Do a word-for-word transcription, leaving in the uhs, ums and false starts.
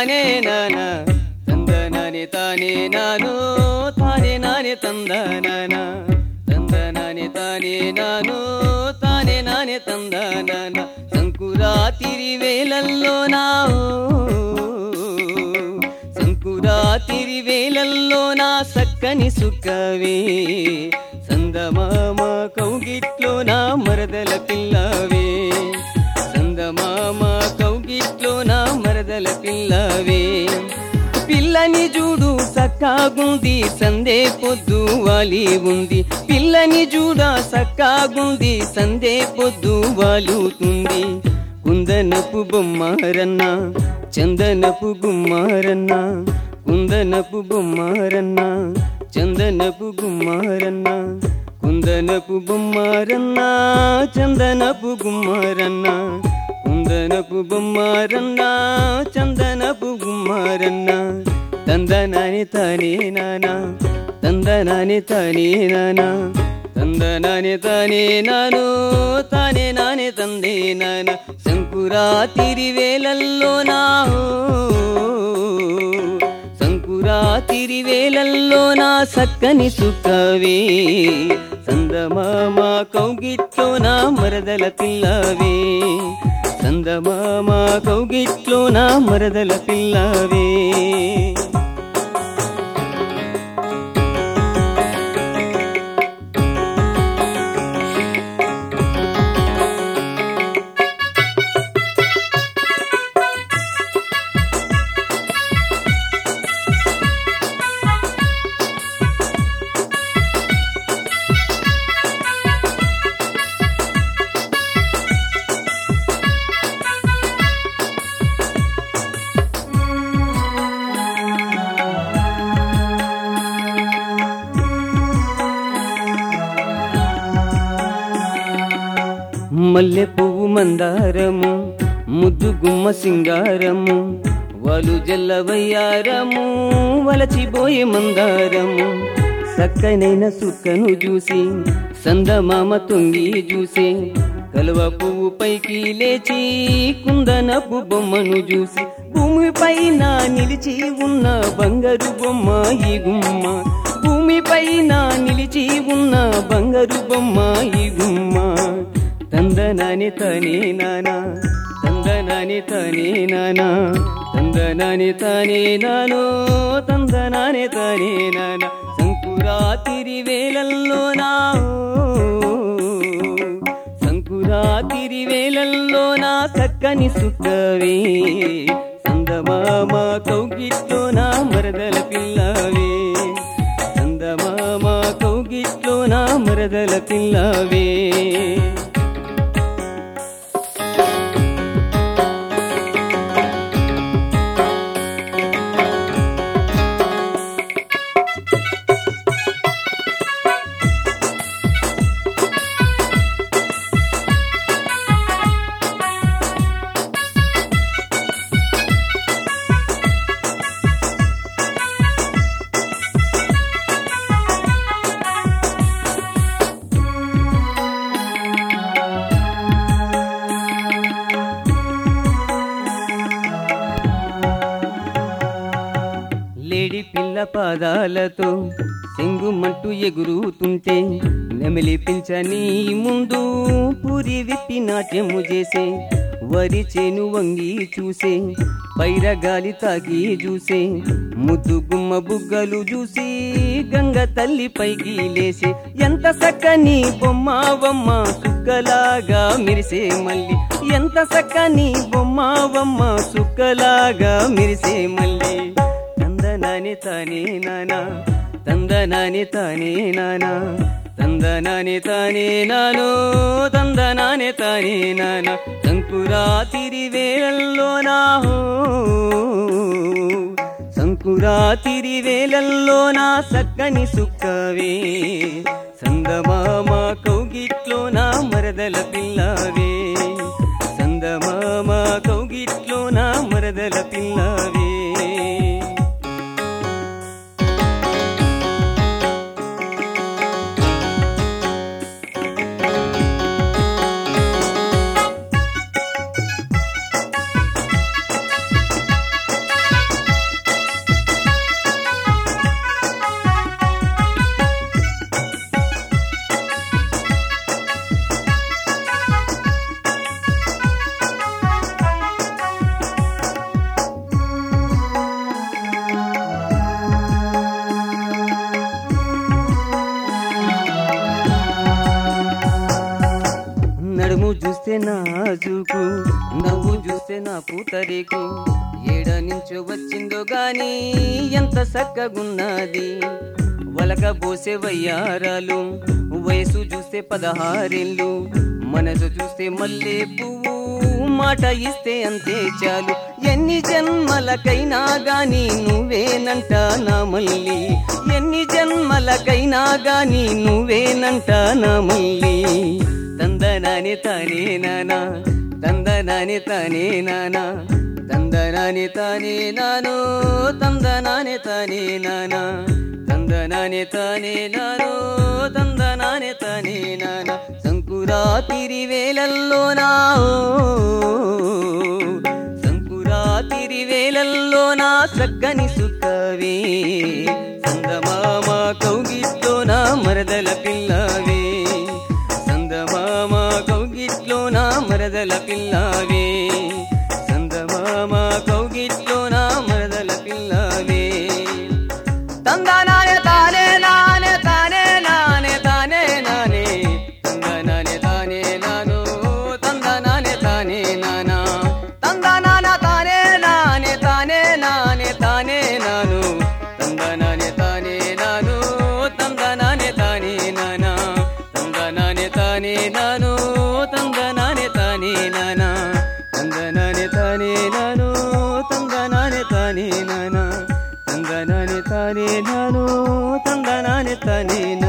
తానే నానా తందనాని తానే నాను తానే నాని తందనాన తందనాని తానే నాను తానే నాని తందనాన సంకురాతిరి వేళల్లో నా సంకురాతిరి వేళల్లో నా సక్కని సుక్కవే సందమామ కౌగిట్లో నా మరదల పిల్లవే సందమామ కౌగిట్లో నా మరదల పిల్లవే పిల్లని చూడు సక్కాగుంది సందే పొద్దు వాలి ఉంది పిల్లని చూడ సక్కాగుంది సందే పొద్దు వాలుతుంది కుందనపు బొమ్మారన్న చందనపు గుమ్మారన్న కుందనపు బొమ్మారన్న చందనపు గుమ్మారన్న కుందనపు బొమ్మారన్న చందనపు గుమ్మారన్న కుందనపు బొమ్మారన్న చందనపు గుమ్మారన్న తందనాని తానే నానా తందనాని తానే నానా తందనాని తానే నాను తానే నాని తందే నానా సంకురాతిరి వేళల్లో నా సంకురాతిరి వేళల్లో నా సక్కని సుక్కవే సందమామ కౌగిట్లో నా మరదల పిల్లవే సందమామ కౌగిట్లో నా మరదల పిల్లవే మల్లె పువ్వు మందారము ముద్దు గుమ్మ సింగారము వాలు జల్లవయ్యారము వలచిపోయే మందారము సక్కనైన సుక్కను చూసి సందమామ తొంగి చూసి కలువ పువ్వు పైకి లేచి కుందనపు బొమ్మను చూసి భూమిపైన నిలిచి ఉన్న బంగారు బొమ్మ ఈ గుమ్మ భూమిపైన నిలిచి ఉన్న బంగారు బొమ్మ ఈ గుమ్మ తందనాని తానే నానా తందనాని తానే నానా తందనాని తానే నానో తందనాని తానే నానా సంకురాతిరి వేళల్లో నా సంకురాతిరి వేళల్లో నా చక్కని సుక్కవే సందమామ కౌగిట్లో నా మరదల పిల్లవే సందమామ కౌగిట్లో నా మరదల పిల్లవే లేడి పిల్ల పాదాలతో సింగుమంటూ ఎగురుతుంటే నెమిలి పించని ముందు పూరి విప్పి నాట్యము చేసే వరి చేను వంగి చూసే పైరగాలి తాగి చూసే ముద్దు గుమ్మ బుగ్గలు చూసి గంగ తల్లి పైకి లేసే ఎంత సక్కని బొమ్మవమ్మ సుక్కలాగా మిరిసే మల్లి ఎంత సక్కని బొమ్మవమ్మ సుక్కలాగా మిరిసే మల్లి తందనాని తానే నానా తందనాని తానే నానా తందనాని తానే నానో తందనాని తానే నానా సంకురాతిరి వేళల్లో నా సంకురాతిరి వేళల్లో నా సక్కని సుక్కవే సందమామ కౌగిట్లో నా మరదల పిల్లవే సందమామ కౌగిట్లో నా మరదల పిల్లవే చూస్తే నాజుకు, నవ్వు చూస్తే నా పూతరేకు. ఏడ నుంచో వచ్చిందో గాని ఎంత సక్కగున్నది, వలక పోసే వయ్యారాలు. వయసు చూస్తే పదహారేళ్ళు, మనసు చూస్తే మల్లె పువ్వు. మాట ఇస్తే అంతే చాలు, ఎన్ని జన్మలకైనా గాని నువ్వేనంట నా మల్లి. ఎన్ని జన్మలకైనా గాని నువ్వేనంట నా మల్లి. తందనాని తానే నానా, తందనాని తానే నానా, తందనాని తానే నానో, తందనాని తానే నానా, తందనాని తానే నానో, తందనాని తానే నానా. సంకురాతిరి వేళల్లోనా, సంకురాతిరి వేళల్లోనా చక్కని సుక్కవే. సందమామ కౌగిట్లోనా మరదల పిల్లవే, సందమామ కౌగిట్లోనా మరదల పిల్లవే, సందమామ కౌగిట్లోనా మరదల పిల్లవే. తందనానే తానే నానే, తానే నానే తానే నానే, తందనానే తానే నానో, తందనానే తానే నానా, తందనాన తానే నానే, తానే నానే తానే నాను, తందనానే తానే నాను, తందనానే తానే నానా, తందనానే తానే నాను, తందనానే తానే నానా, తందనానే తానే నాను, తందనానే తానే నానా, తందనానే తానే నాను, తందనానే తానే